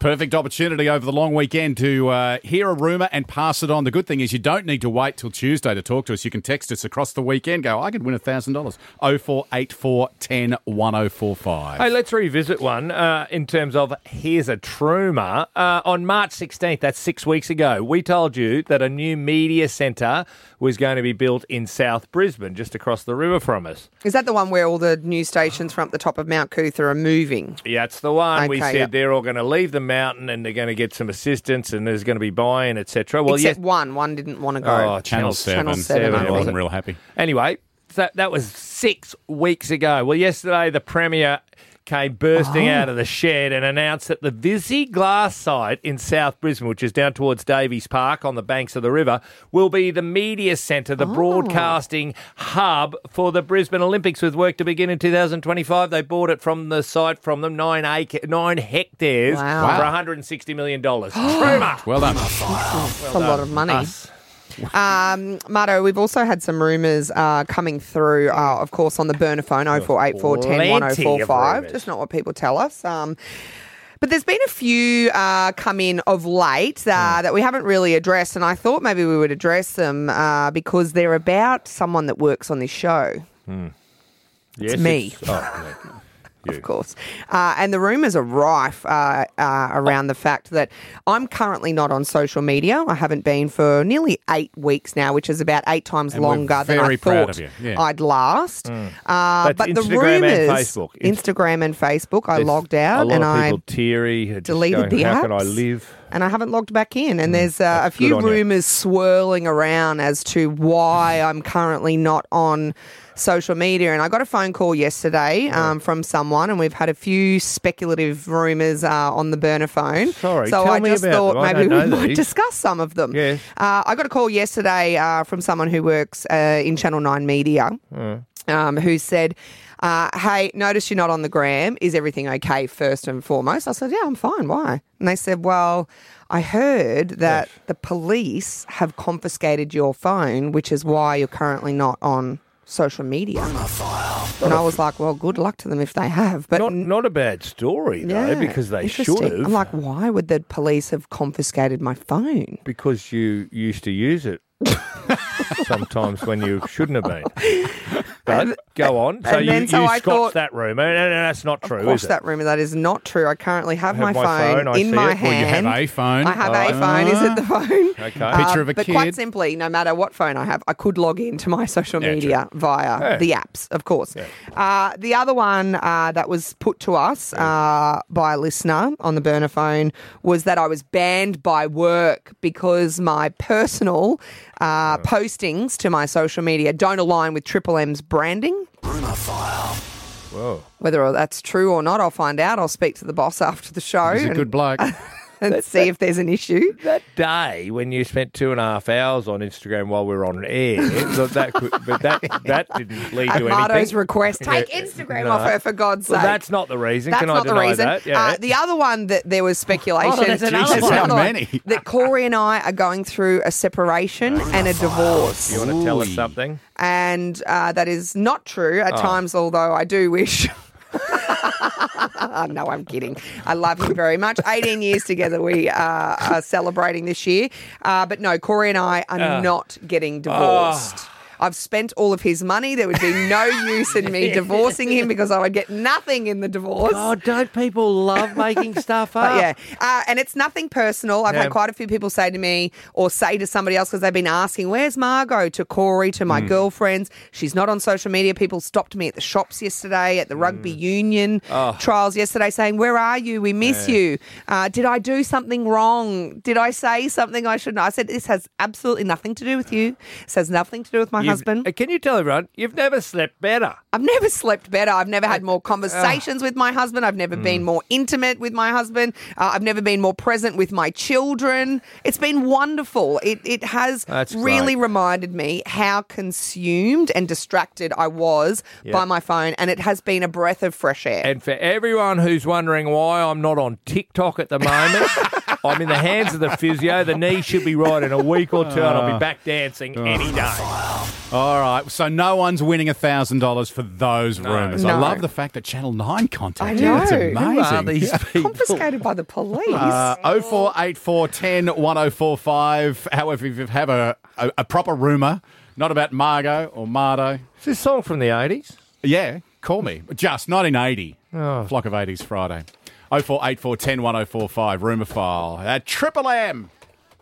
Perfect opportunity over the long weekend to hear a rumour and pass it on. The good thing is you don't need to wait till Tuesday to talk to us. You can text us across the weekend. Go, I could win $1,000. 0484 10 1045. Hey, let's revisit one in terms of here's a trumour. On March 16th, that's 6 weeks ago, we told you that a new media centre was going to be built in South Brisbane, just across the river from us. Is that the one where all the news stations from up the top of Mount Cootha are moving? Yeah, that's the one. Okay, We said they're all going to leave the mountain and they're going to get some assistance and there's going to be buy-in, etc. Well, Except one didn't want to go. Oh, Channel 7. Channel 7, I wasn't real happy. Anyway, that was 6 weeks ago. Well, yesterday the Premier came bursting out of the shed and announced that the Visi Glass site in South Brisbane, which is down towards Davies Park on the banks of the river, will be the media centre, the broadcasting hub for the Brisbane Olympics, with work to begin in 2025. They bought it from the site from them, 9 hectares for $160 million. Trumour. Well done. That's a lot of money. Marto, we've also had some rumours coming through, of course, on the burner phone, 0484 10 1045. Just not what people tell us. But there's been a few come in of late that we haven't really addressed, and I thought maybe we would address them because they're about someone that works on this show. Yes, It's me. Of course. And the rumours are rife around the fact that I'm currently not on social media. I haven't been for nearly 8 weeks now, which is about 8 times And longer we're than I very proud thought of you. Yeah. I'd last. That's But the Instagram and rumours, Facebook. Instagram and Facebook, I logged out A lot and of I people teary, just deleted going, the how apps. can I live? and I haven't logged back in. And there's a That's few good on you. rumours swirling around as to why I'm currently not on social media. And I got a phone call yesterday from someone, and we've had a few speculative rumours on the burner phone. Sorry, so tell I me just about thought them. I maybe don't we know might these. discuss some of them. Yes. I got a call yesterday from someone who works in Channel 9 Media. Who said, hey, notice you're not on the gram. Is everything okay first and foremost? I said, yeah, I'm fine. Why? And they said, well, I heard that the police have confiscated your phone, which is why you're currently not on social media. And I was like, well, good luck to them if they have. But Not a bad story, though, because they should interesting. have. I'm like, why would the police have confiscated my phone? Because you used to use it sometimes when you shouldn't have been. But go on. So and you then I scotched thought- that rumour, and that's not true, Gosh, is it? that rumour, that is not true. I currently have my phone I in see my it. Well, you hand. have a phone. I have a phone. Is it the phone? Okay. Picture of a but kid. quite simply, no matter what phone I have, I could log into my social media via the apps, of course. The other one that was put to us by a listener on the burner phone was that I was banned by work because my personal postings to my social media don't align with Triple M's branding. Whoa. Whether that's true or not, I'll find out. I'll speak to the boss after the show He's a and, good bloke. and see if there's an issue. That day when you spent 2.5 hours on Instagram while we were on air, that didn't lead At to Marto's anything. request, take Instagram No. off her, for God's sake. Well, that's not the reason. That's Can not I the deny reason. that? Yeah. The other one that there was speculation. Oh, there's another There's one. another How many? that Corey and I are going through a separation and a divorce. you want to tell us Ooh. something? And that is not true at times, although I do wish. No, I'm kidding. I love him very much. 18 years together we are celebrating this year. But no, Corey and I are not getting divorced. I've spent all of his money. There would be no use in me divorcing him because I would get nothing in the divorce. Oh, don't people love making stuff up? But yeah, and it's nothing personal. I've had quite a few people say to me or say to somebody else because they've been asking, where's Margot? To Corey, to my girlfriends. She's not on social media. People stopped me at the shops yesterday, at the rugby union trials yesterday saying, where are you? We miss you. Did I do something wrong? Did I say something I shouldn't? I said, this has absolutely nothing to do with you. This has nothing to do with my husband. Can you tell everyone, you've never slept better? I've never slept better. I've never had more conversations with my husband. I've never been more intimate with my husband. I've never been more present with my children. It's been wonderful. It has That's really great. reminded me how consumed and distracted I was by my phone, and it has been a breath of fresh air. And for everyone who's wondering why I'm not on TikTok at the moment, I'm in the hands of the physio. The knee should be right in a week or two, and I'll be back dancing any day. All right, so no one's winning $1,000 for those rumours. I No. love the fact that Channel 9 contacted I you. It's know. amazing. Who are these people? Confiscated by the police. 0484 10 1045. However, if you have a proper rumour, not about Margot or Mardo, Is this song from the 80s? yeah, call me. Just 1980. Oh. Flock of 80s Friday. 0484 10 1045. Rumour file at Triple M.